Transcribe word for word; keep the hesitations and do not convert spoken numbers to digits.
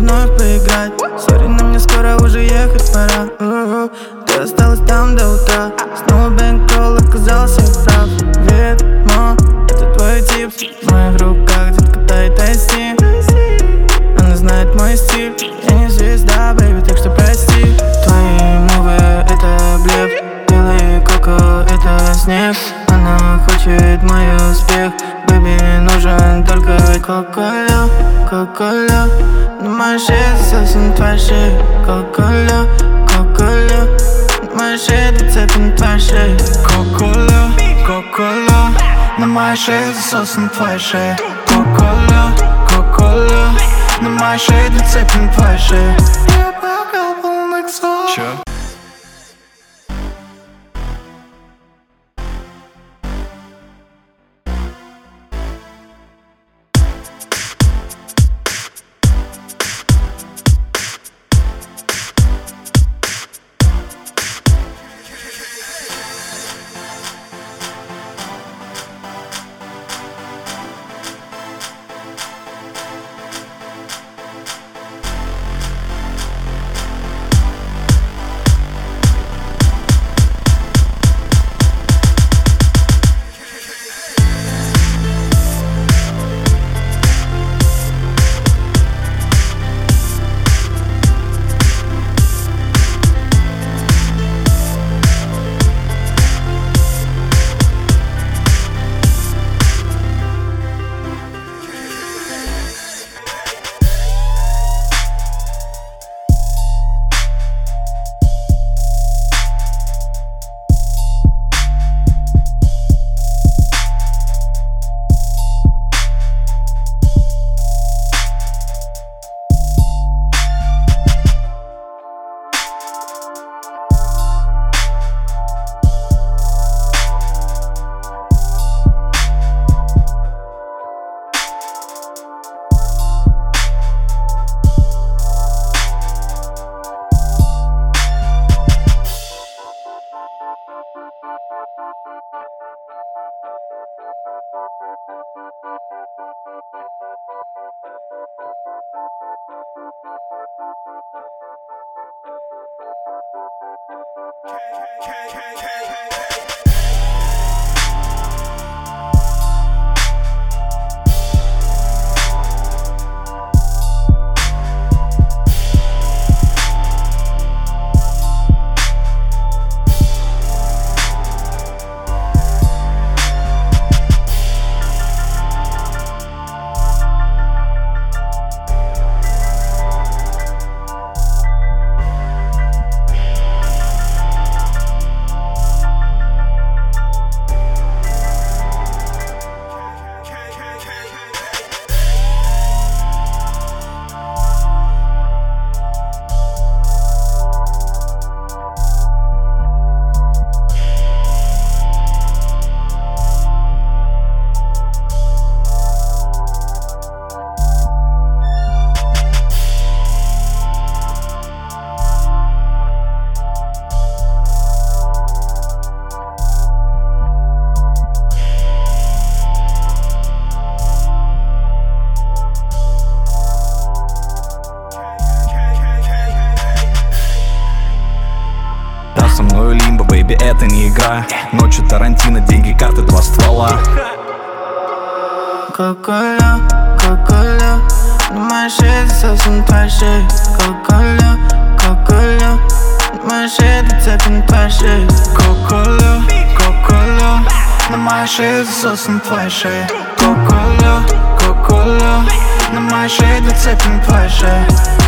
вновь поиграть. Сори, но мне скоро уже ехать пора. У-у-у. Ты осталась там до утра. Снова бэнкролл, оказался прав. Видимо, это твой тип. В моих руках детка тает айси. Она знает мой стиль. Я не звезда, бэйби, так что прости. Твои мувы — это блеф. Белый коко — это снег. Она хочет мой успех. Бэйби, нужен только кока-кола, кока-кола. На моей шее засосен твоя шея. Кока-кола, кока-кола. На моей шее зацеплен твоя шея. Кока-кола, кока-кола. На моей шее засосен твоя шея. Кока-кола, кока-кола. На моей шее зацеплен твоя шея. Я пока полный сон. Чё? Со мною лимбо, бэйби, это не игра. Ночью Тарантино, деньги, карты, два ствола. Кока-кола, кока-кола. На моей шее засосен твоя шея. Кока-кола, кока-кола. На моей шее зацеплен твоя шея. Кока-кола, кока-кола. На моей шее засосен твоя шея. Кока-кола, кока-кола. На моей шее зацеплен твоя шея.